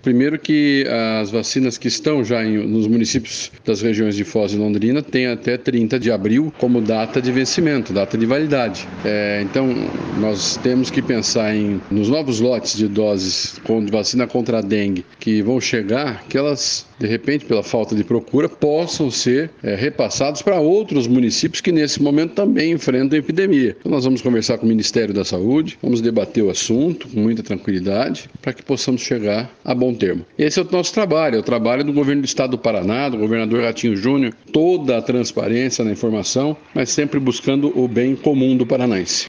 Primeiro que as vacinas que estão já nos municípios das regiões de Foz e Londrina têm até 30 de abril como data de vencimento, data de validade. Então, nós temos que pensar nos novos lotes de doses de vacina contra a dengue que vão chegar, que elas, de repente, pela falta de procura, possam ser repassados para outros municípios que nesse momento também enfrentam a epidemia. Então, nós vamos conversar com o Ministério da Saúde, vamos debater o assunto com muita tranquilidade para que possamos chegar a bom termo. Esse é o nosso trabalho, é o trabalho do governo do estado do Paraná, do governador Ratinho Júnior, toda a transparência na informação, mas sempre buscando o bem comum do paranaense.